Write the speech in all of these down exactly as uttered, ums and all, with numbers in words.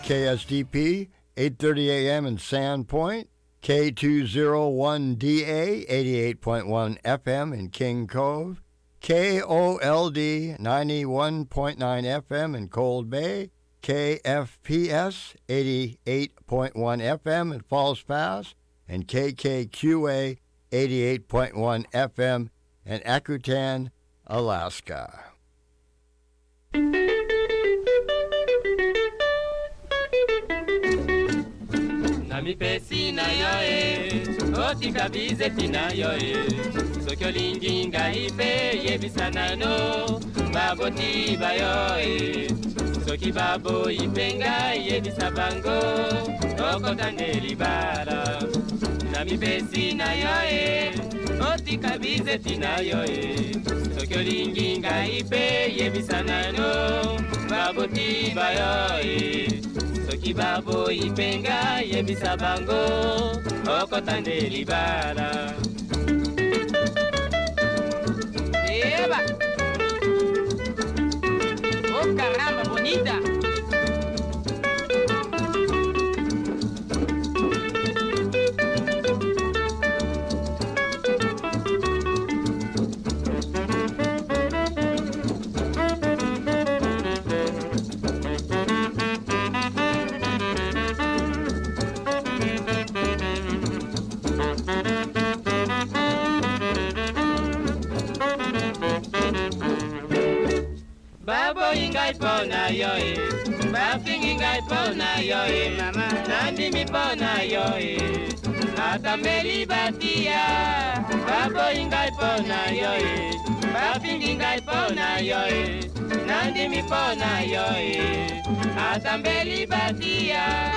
K S D P, eight thirty A M in Sandpoint, K two oh one D A, eighty-eight point one F M in King Cove, K O L D, ninety-one point nine F M in Cold Bay, K F P S, eighty-eight point one F M in Falls Pass, and K K Q A, eighty-eight point one F M in Akutan, Alaska. Nami pesi na yo e, otika bizeti na yo e. Soki olingi ngai pe yebisana no, baboti ba yo e. Soki babo ipe ngai yebisa bango, okotande libala. Nami pesi na yo e, otika bizeti na yo e. Soki olingi ngai pe yebisana no, baboti ba yo e. Soki babo ipenga yebisa bango, okotande libala. Eba! Oh caramba, bonita! Babo ingai pona yo e, bafingi ingai pona yo e, nandi mi pona yo e, atambeli batia. Babo ingai pona yo e, bafingi ingai pona yo e, nandi mi pona yo e, atambeli batia.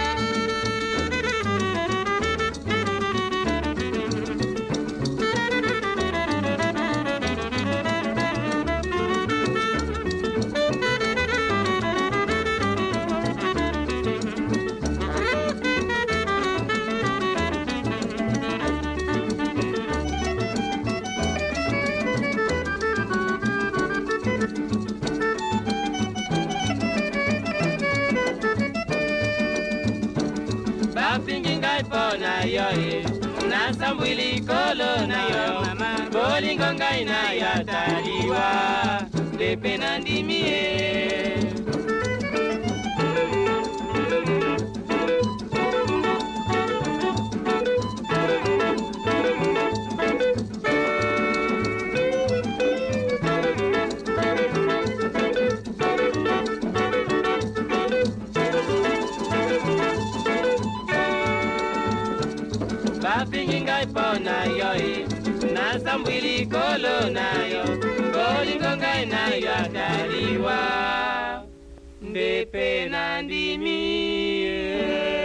Bafingi ngai pona yo e, nasambwili kolo na yo, bolingo ngai na yataliwa, lepe nandimi e. Bafingi ngai pona yo e, nasambwili kolo na yo, bolingo ngai na yataliwa, lepe nandimi e.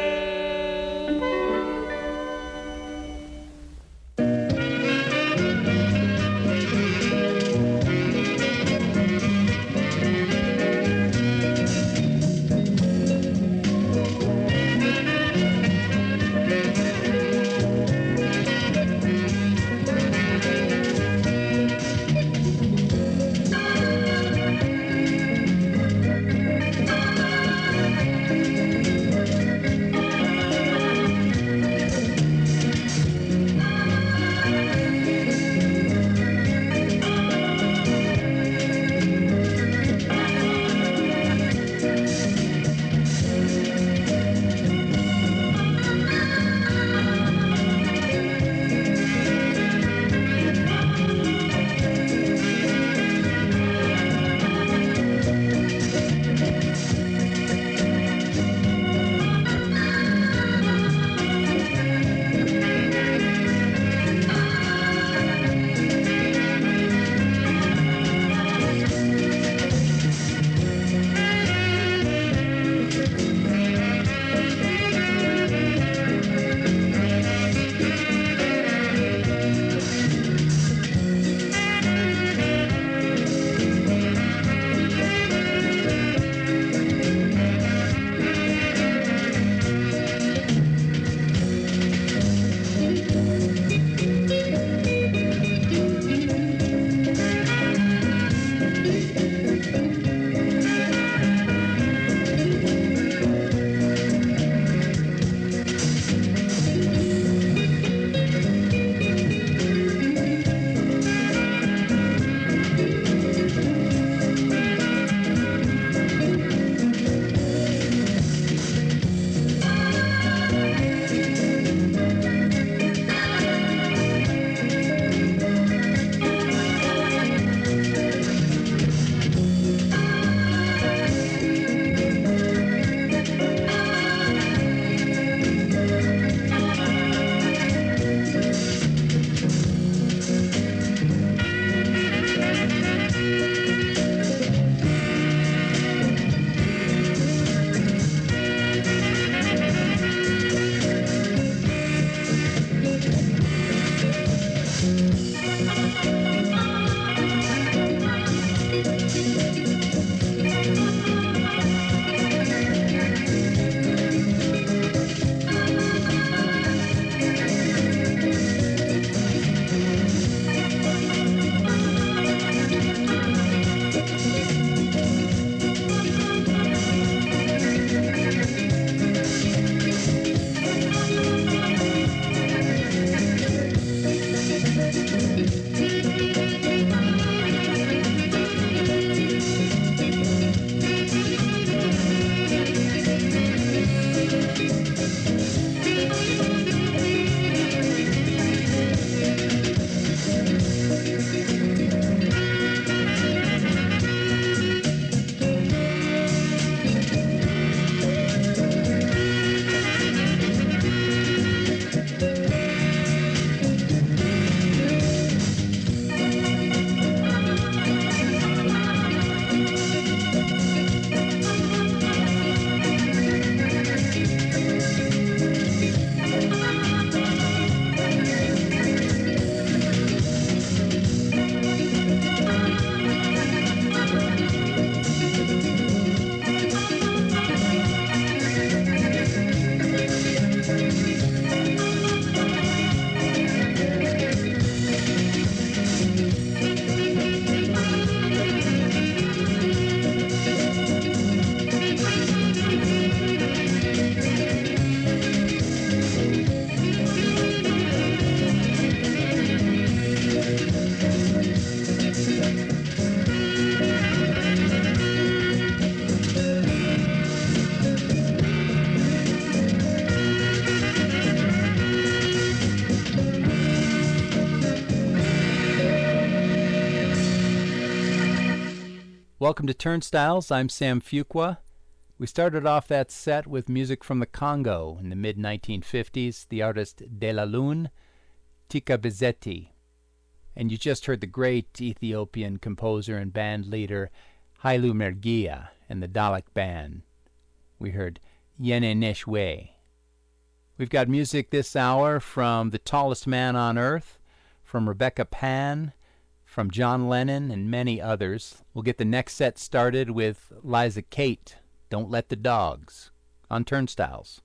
Welcome to Turnstiles. I'm Sam Fuqua. We started off that set with music from the Congo in the mid nineteen fifties, the artist De La Lune, Tika Bizeti. And you just heard the great Ethiopian composer and band leader Hailu Mergia and the Dalek Band. We heard Yene Neshwe. We've got music this hour from The Tallest Man on Earth, from Rebecca Pan, from John Lennon, and many others. We'll get the next set started with Liza Kate, Don't Let the Dogs, on Turnstiles.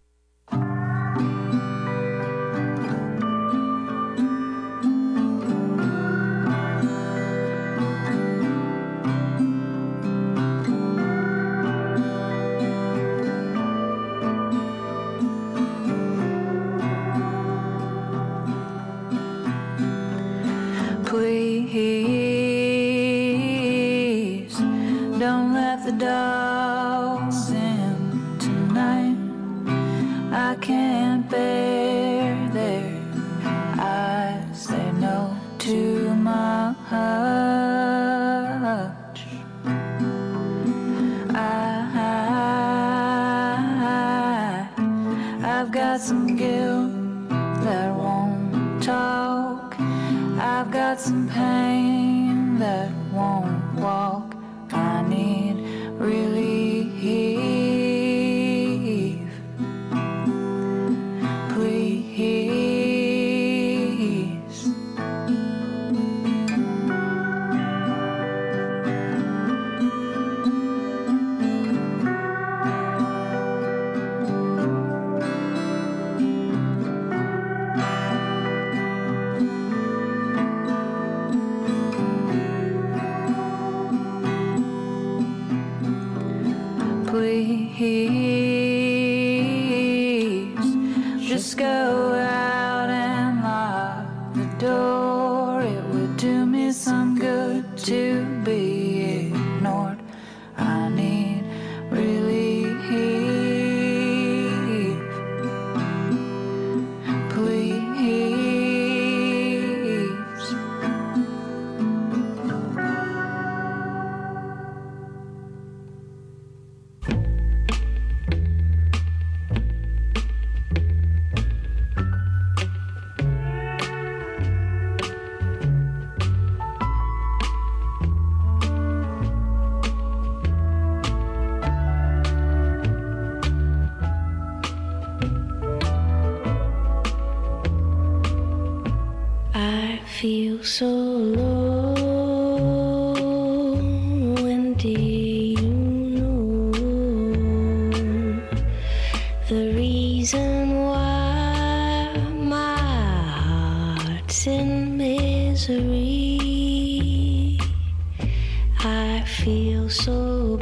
Please don't let the dogs in tonight. I can't bear their eyes, they know too much. I, I've got some guilt that won't talk. I've got some pain that won't walk. I need relief. Please. Please, just go out and lock the door. It would do me some good to be ignored. I need relief. Please. I feel so low, and do you know the reason why my heart's in misery? I feel so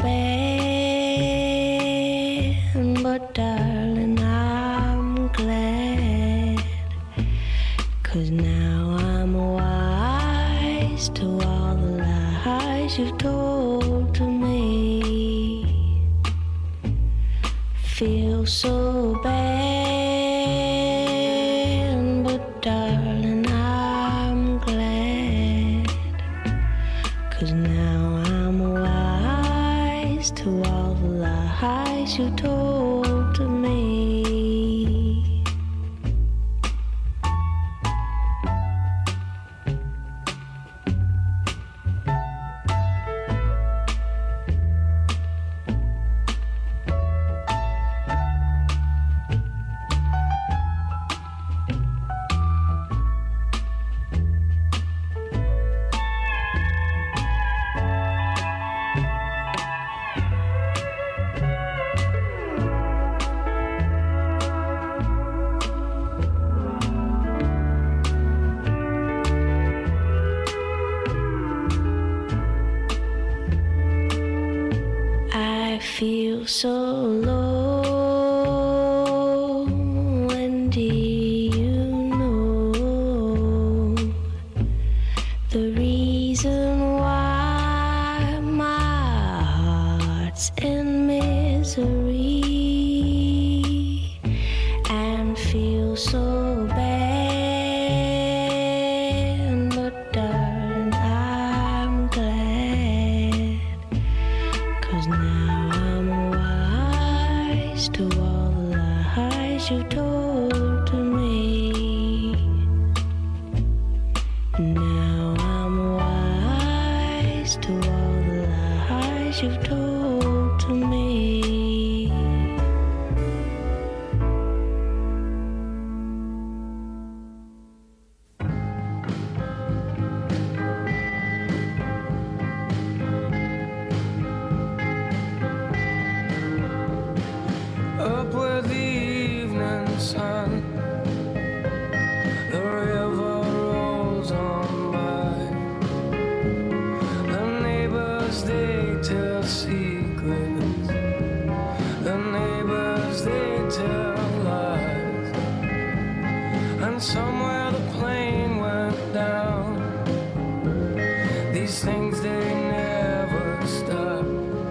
bad, but darling, I'm glad, 'cause now I'm wise to all the lies you've told to me. Feel so bad, but darling, I'm glad, 'cause now I'm wise to all the lies you told to me. I feel so low, and do you know the reason why my heart's in misery, and feel so bad, but darling, I'm glad, to all the lies you told to me. Now I'm wise to all the lies you've told to me. Up with the evening sun, the river rolls on by. The neighbors, they tell secrets. The neighbors, they tell lies. And somewhere the plane went down. These things, they never stop.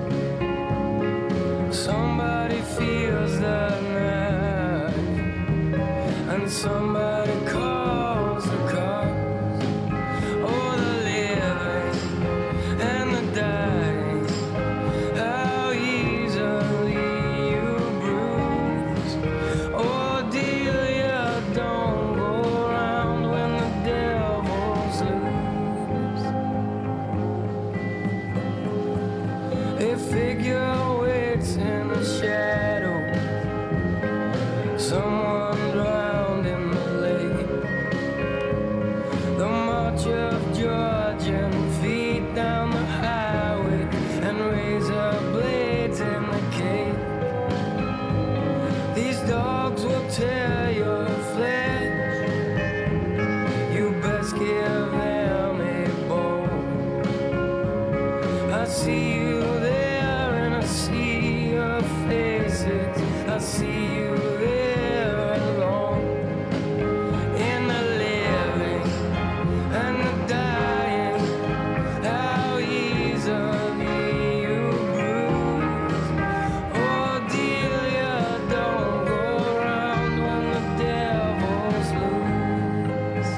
Somebody feels the knife, and somebody calls the cops. Oh, the living and the dying, how easily you bruise. Oh, Delia, don't go around when the devil's loose. A figure waits in the shadow, someone drowned in the lake. The march of Georgian feet down the highway, and razor blades in the cape. These dogs will tear your flesh, you best give them a bone. I see you there and I see your faces. I see you there alone, in the living and the dying, how easily you bruise. Oh, Delia, don't go around when the devil's loose.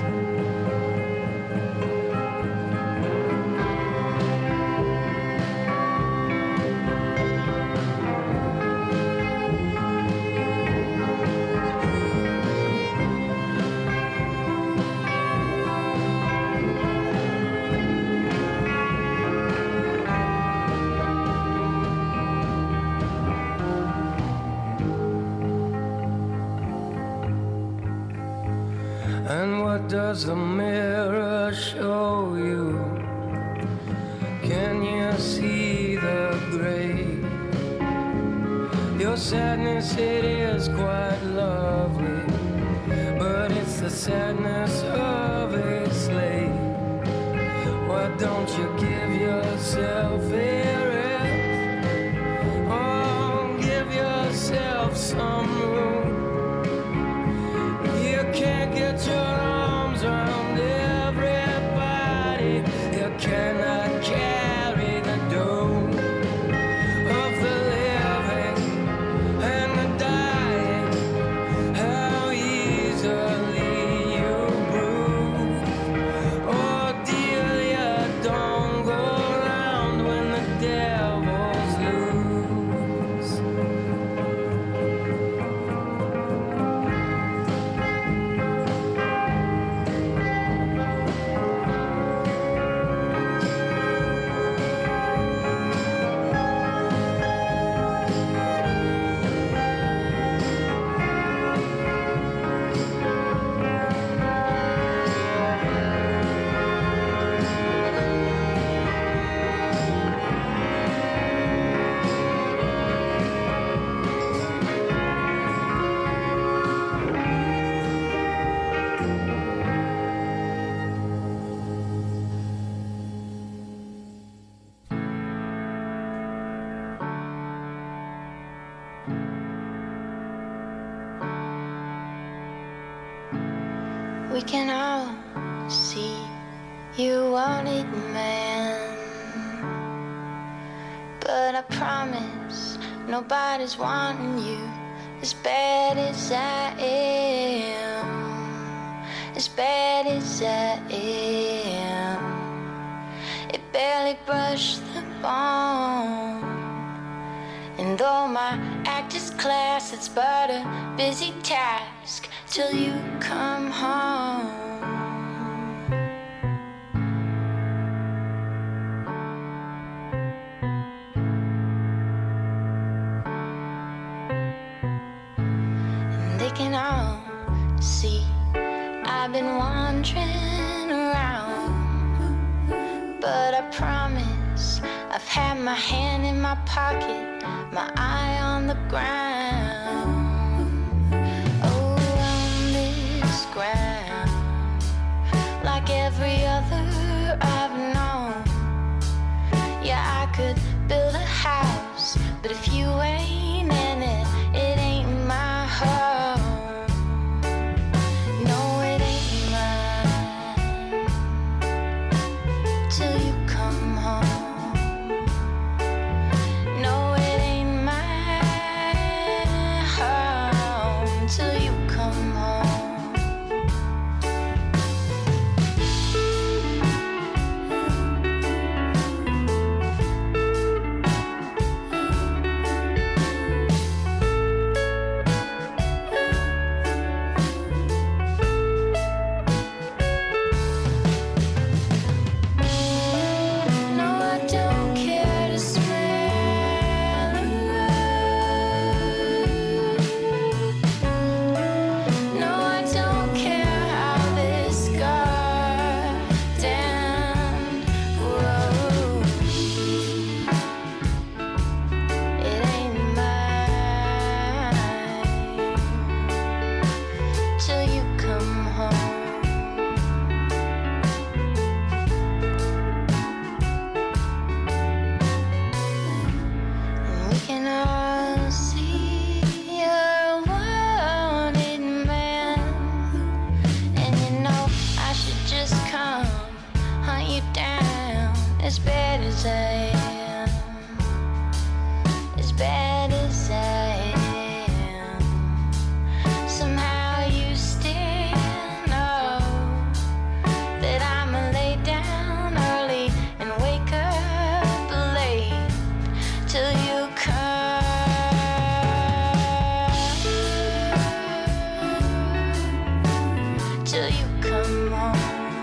And what does the mirror show you? Can you see the grave? Your sadness, it is quite lovely, but it's the sadness of a slave. Why don't you give yourself a rest? Oh, give yourself some room. You can't get your arms around everybody. You cannot carry the doom of the living and the dying. How easily you bruise. Oh, Delia, don't go around when the devil's loose. We can all see you wanted man, but I promise nobody's wanting you as bad as I am, as bad as I am. It barely brushed the bone, and though my act is class, it's but a busy task till you come home. And they can all see I've been wandering around, but I promise I've had my hand in my pocket, my eye on the ground. Oh, on this ground, like every other I've known. Yeah, I could build a house, but if you ain't in it, it ain't my home. No, it ain't mine till you come home. No, it ain't my home till you come home. No, I don't care to smell a road. No, I don't care how this goddamn road. It ain't mine till you come home. And we can all see you're a wanted man. And you know I should just come hunt you down, as bad as I am, as bad as I am. Somehow you still know that I'ma lay down early and wake up late till you come, till you come home.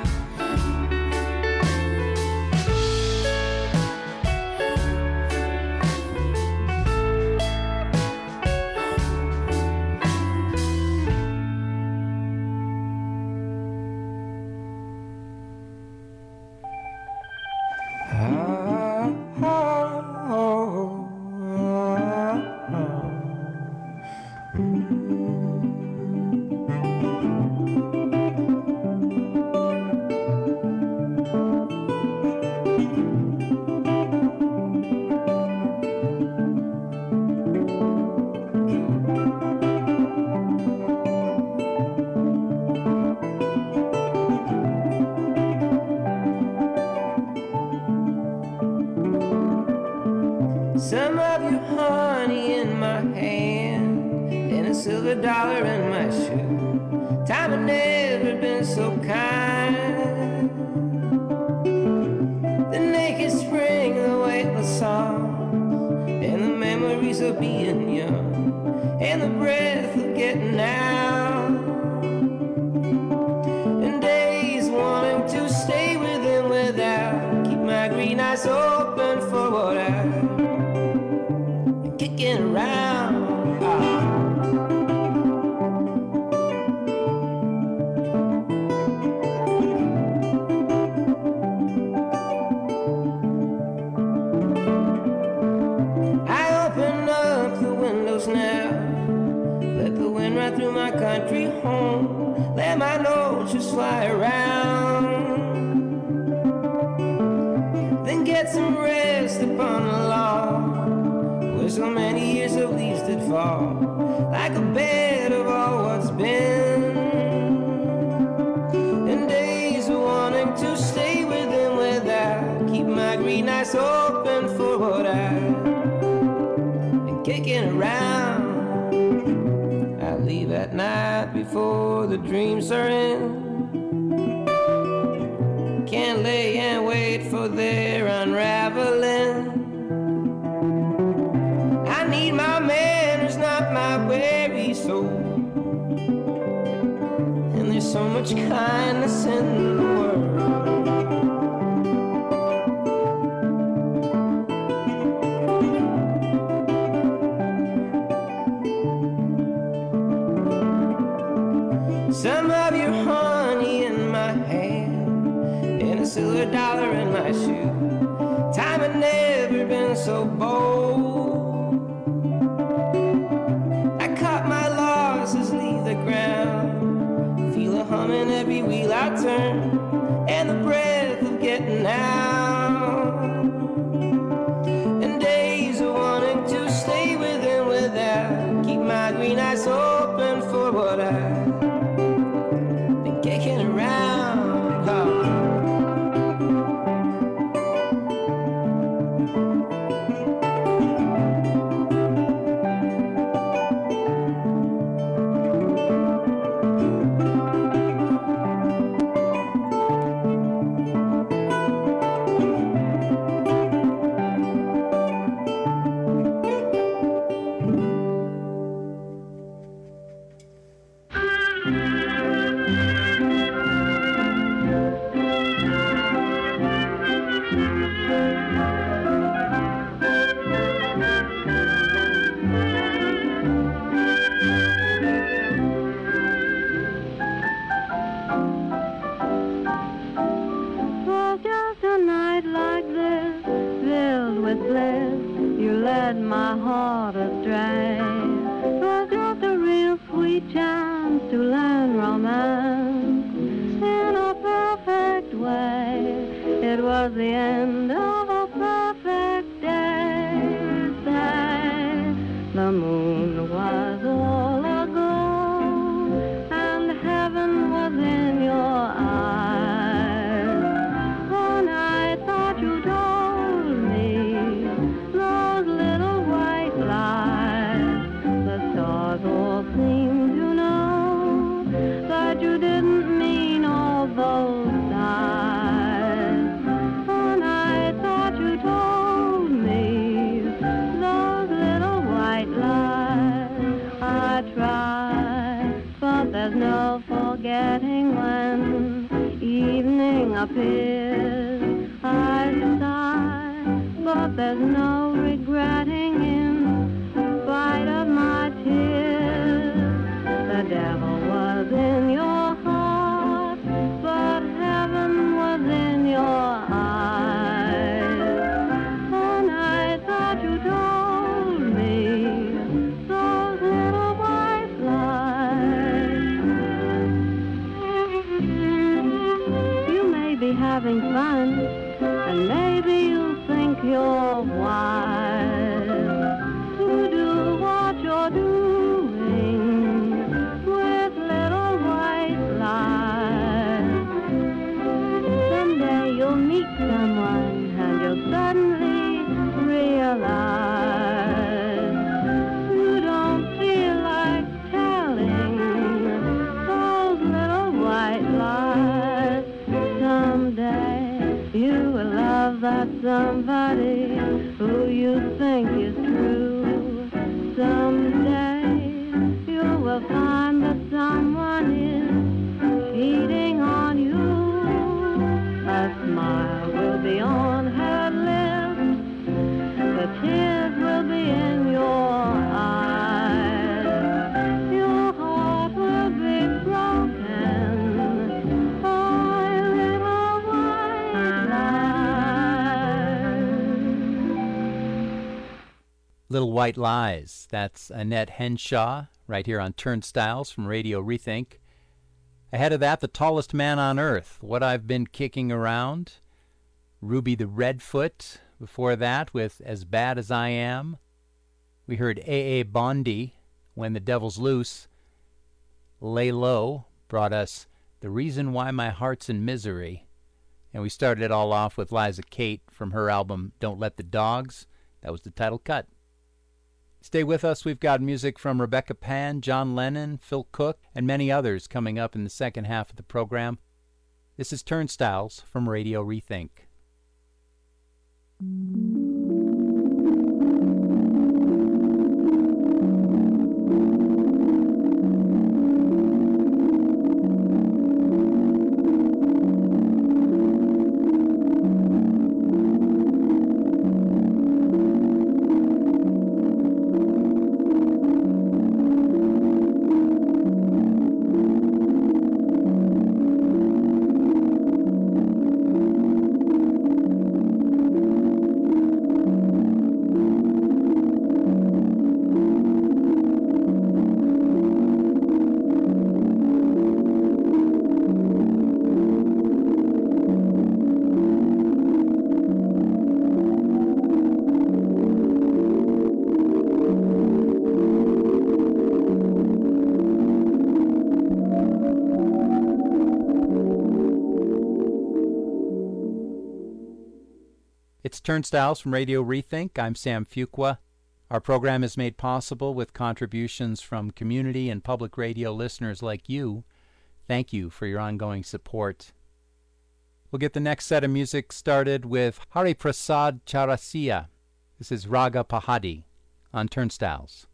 Some of your honey in my hand and a silver dollar in my shoe. Time had never been so kind. The naked spring, the weightless songs, and the memories of being young, and the breath of getting out, and days wanting to stay with him without. Keep my green eyes open for what I kicking around. Ah. I open up the windows now, let the wind run through my country home, let my notes just fly around, then get some rest upon the lawn, where so many years of leaves did fall, like a bed of all what's been, and days of wanting to stay with him without. Keep my green eyes open for what I been kicking around. I leave at night before the dreams are in, can't lay and wait for their unraveling. I need my man who's not soul. And there's so much kindness in the world. Some of your honey in my hand, and a silver dollar in my shoe. Time had never been so bold. I caught my losses leave the ground, feel a hum in every wheel I turn, and the breath of getting out. And days of wanting to stay with and without, keep my green eyes open for what I kicking around, oh. Having fun, and maybe you'll think you're wise to do what you're doing with little white lies. Someday you'll meet someone and you'll suddenly realize you don't feel like telling those little white lies. Someday you will love that somebody who you think is true. Someday you will find that someone is cheating on you. A smile will be on her lips, the tears will be in your eyes. Your heart will be broken. Little White Lies. That's Annette Henshaw, right here on Turnstiles from Radio Rethink. Ahead of that, The Tallest Man on Earth, What I've Been Kicking Around. Ruby the Redfoot, before that, with As Bad as I Am. We heard A A. Bondi, When the Devil's Loose. Lay Low brought us The Reason Why My Heart's in Misery. And we started it all off with Liza Kate from her album Don't Let the Dogs. That was the title cut. Stay with us. We've got music from Rebecca Pan, John Lennon, Phil Cook, and many others coming up in the second half of the program. This is Turnstiles from Radio Rethink. It's Turnstiles from Radio Rethink. I'm Sam Fuqua. Our program is made possible with contributions from community and public radio listeners like you. Thank you for your ongoing support. We'll get the next set of music started with Hari Prasad Chaurasia. This is Raga Pahadi on Turnstiles.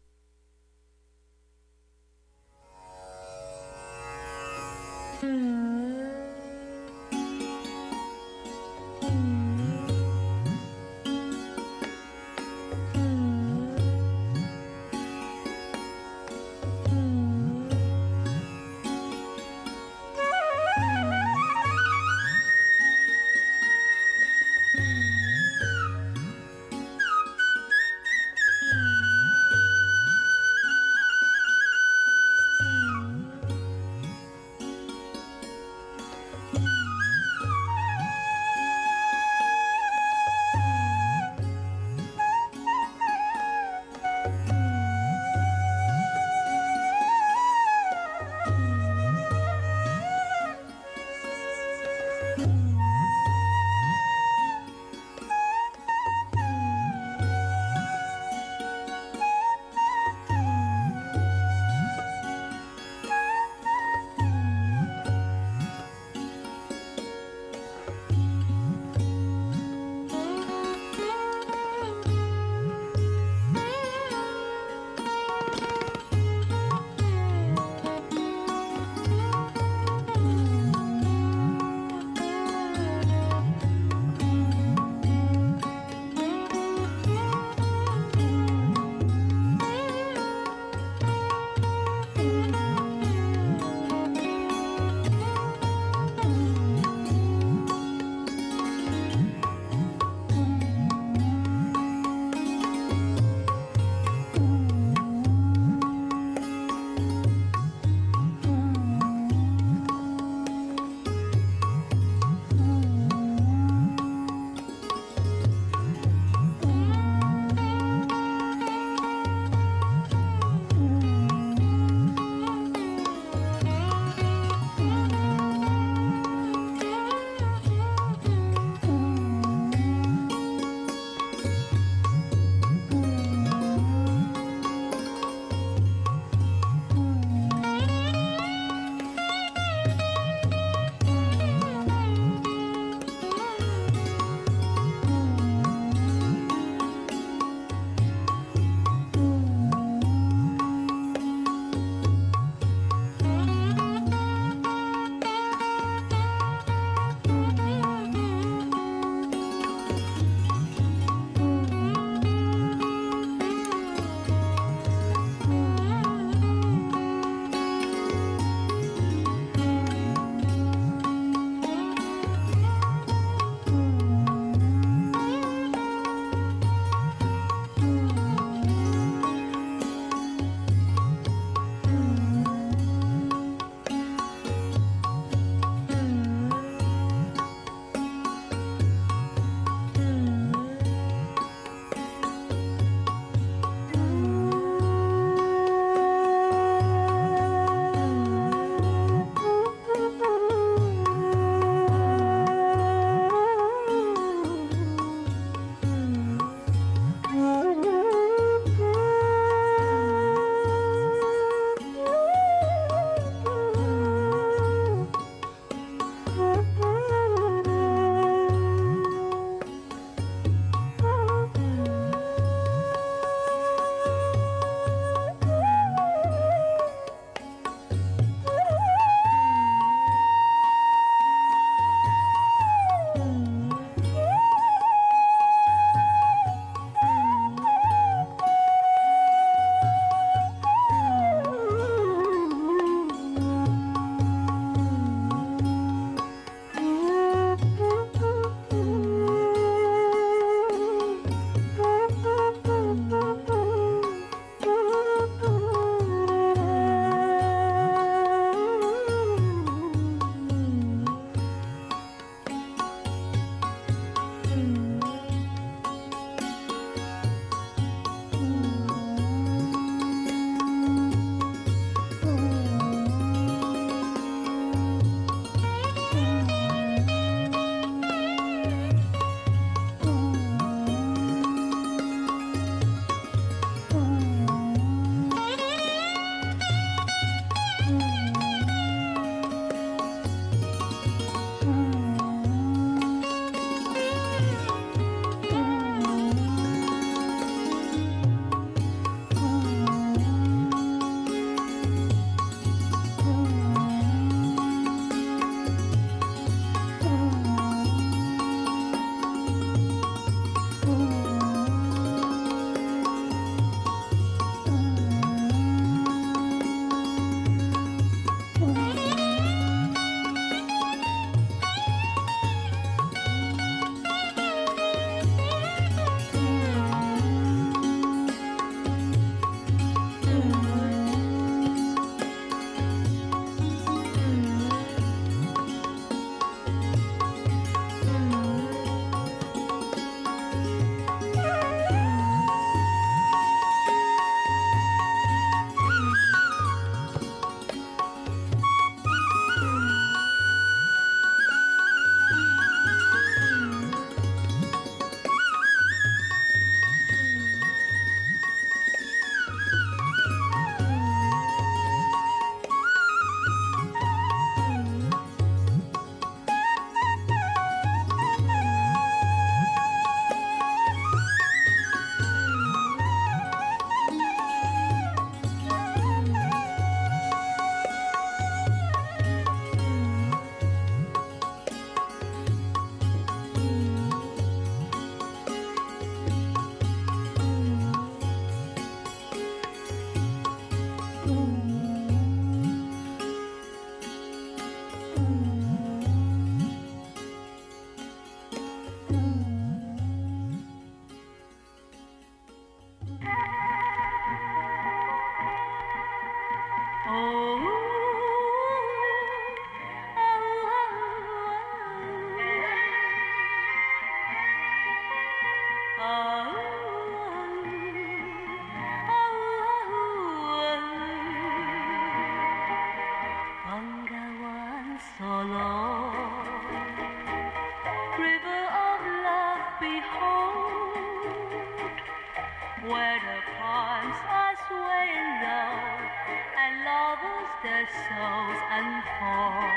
their souls unfold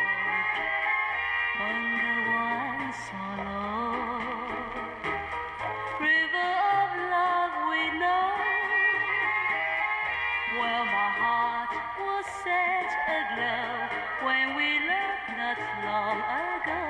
on the one solo river of love we know, where my heart was set aglow when we loved not long ago.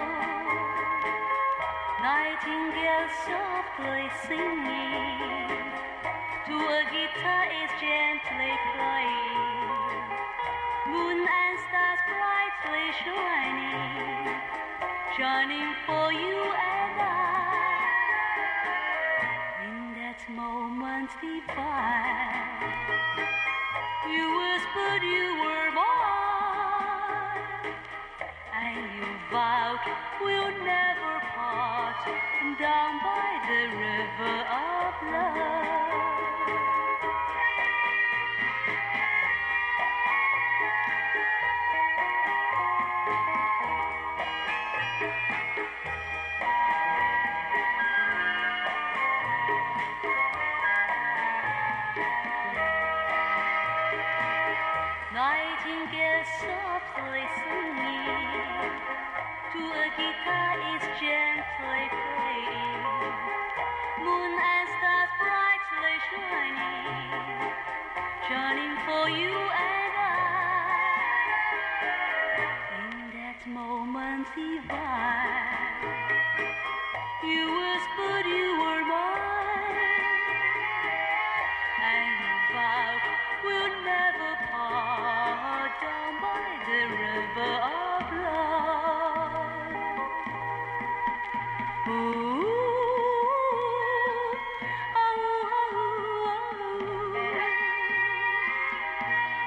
Nightingale softly singing, to a guitar is gently playing, moon and stars brightly shining, shining for you and I. In that moment divine, you whispered you were mine, and you vowed we'll never part, down by the river of love. Nightingale softly singing, to a guitar is gently playing, moon and stars brightly shining, shining for you and I. In that moment divine, you whispered you were mine, and you vowed we'll never part, down by the river of love. Ooh, oh, oh, oh,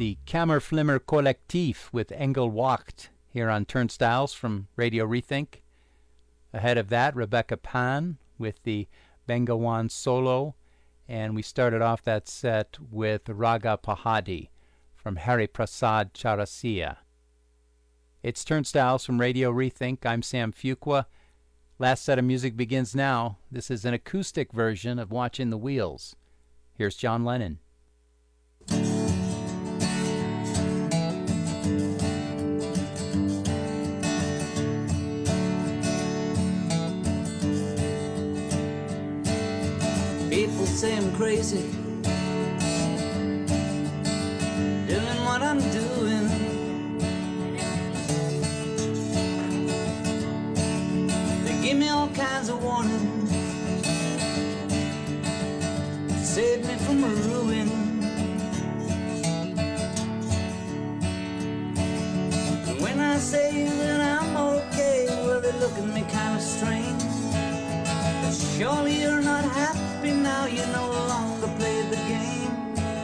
the Kammerflimmer Kollektiv with Engelwacht here on Turnstiles from Radio Rethink. Ahead of that, Rebecca Pan with the Bengawan Solo, and we started off that set with Raga Pahadi from Hari Prasad Chaurasia. It's Turnstiles from Radio Rethink. I'm Sam Fuqua. Last set of music begins now. This is an acoustic version of Watching the Wheels. Here's John Lennon. People say I'm crazy, doing what I'm doing. They give me all kinds of warnings, save me from ruin. And when I say that I'm okay, well, they look at me kind of strange. But surely you're not happy now, you no longer play the game.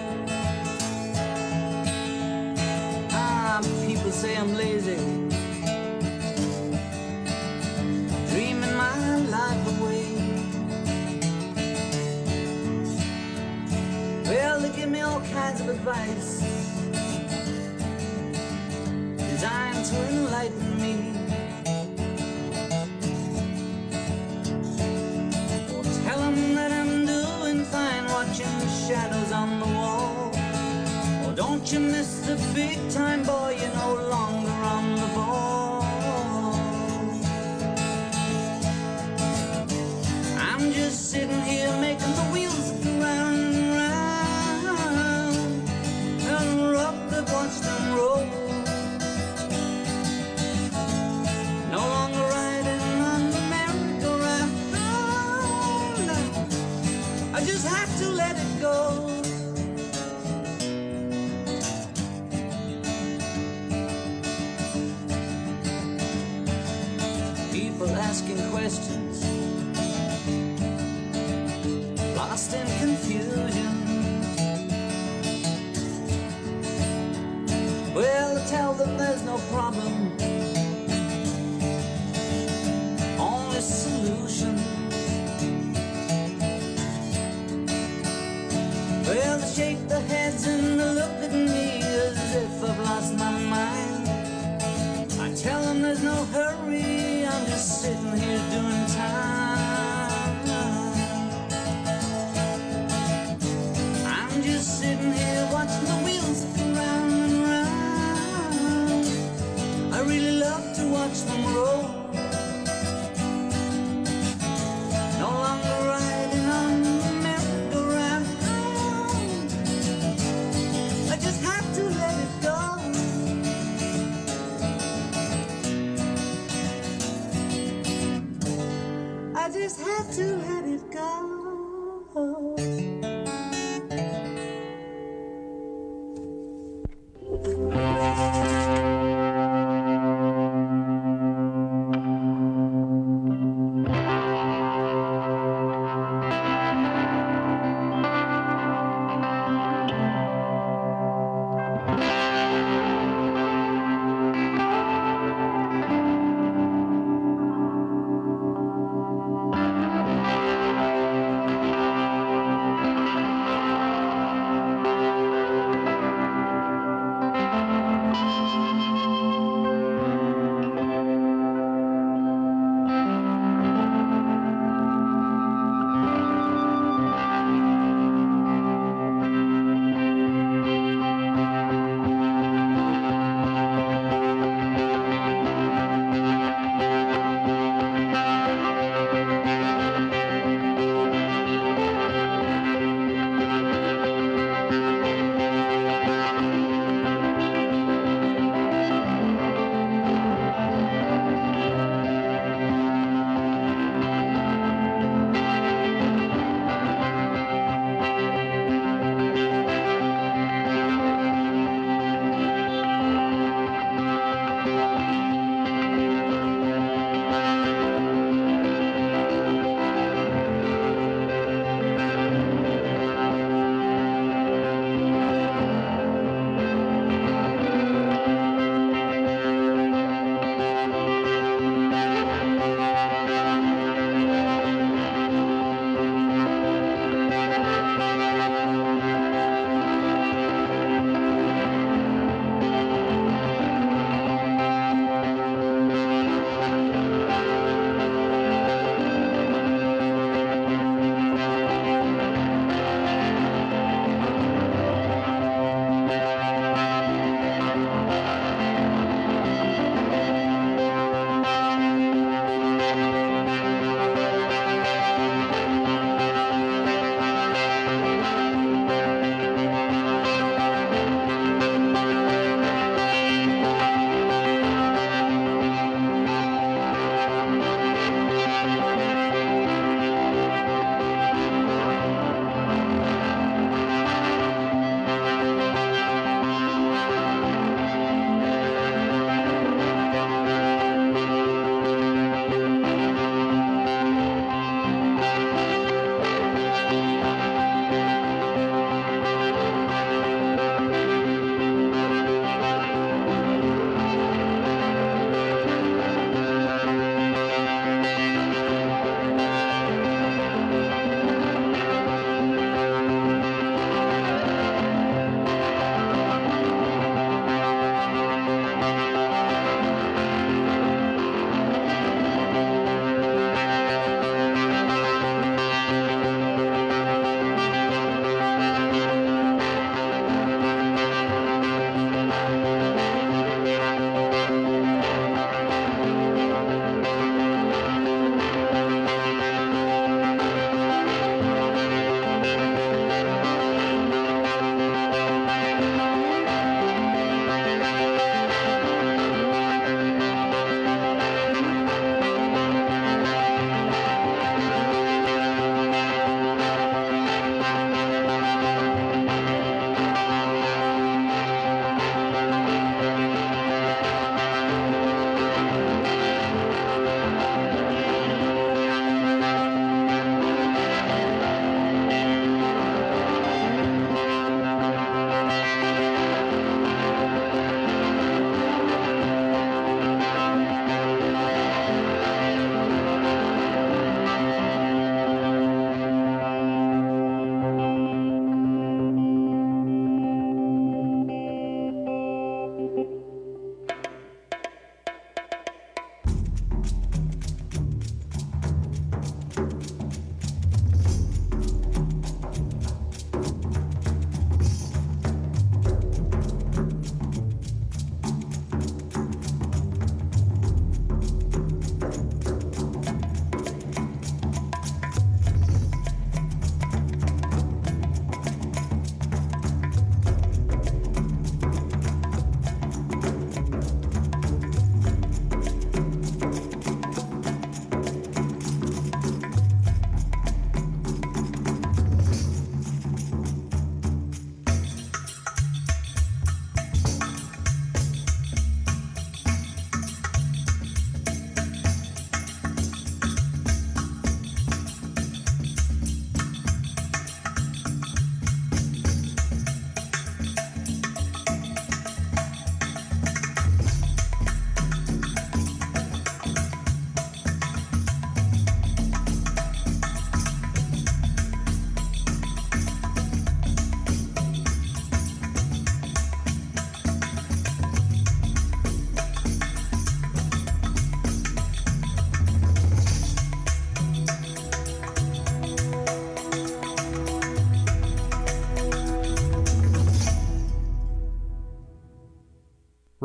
Ah, people say I'm lazy, dreaming my life away. Well, they give me all kinds of advice designed to enlighten me. Tell them that I'm doing fine, watching the shadows on the wall. Oh, don't you miss the big time, boy, you're no longer on the ball. I'm just sitting here making the wheels go round and round, and rock the watch them roll. No longer riding on the merry-go-round. I just have to let it go. People asking questions, lost in confusion. Well, I tell them there's no problem, only solution. Well, they shake their heads and they look at me as if I've lost my mind. I tell them there's no hurry, I'm just sitting here doing time. I'm just sitting here watching the wheels go round and round. I really love to watch them roll. No longer riding on the merry-go-round. I just have to let it go. I just have to let it go.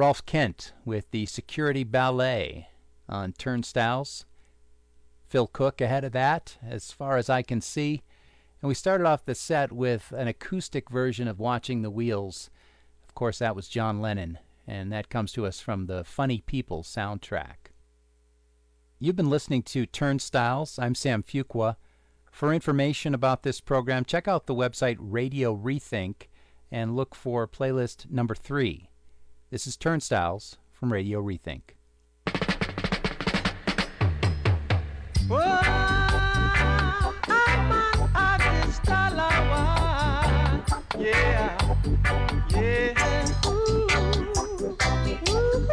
Rolf Kent with the Security Ballet on Turnstiles. Phil Cook ahead of that, as far as I can see. And we started off the set with an acoustic version of Watching the Wheels. Of course, that was John Lennon, and that comes to us from the Funny People soundtrack. You've been listening to Turnstiles. I'm Sam Fuqua. For information about this program, check out the website Radio Rethink and look for playlist number three. This is Turnstiles from Radio Rethink. Yeah, yeah. Ooh, ooh,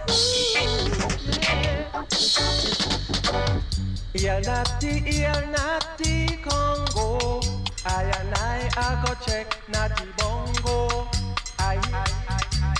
yeah. Il natty, il natty Congo. I and I, I go check natty bongo. I, I, I, I,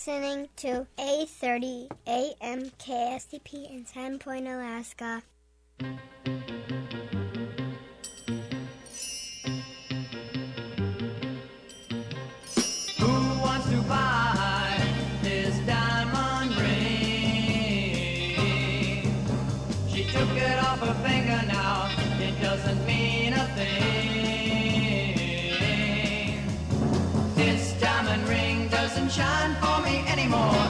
listening to eight thirty A M K S T P in Sand Point, Alaska. Who wants to buy this diamond ring? She took it off her finger now, it doesn't mean a thing. This diamond ring doesn't shine for me anymore.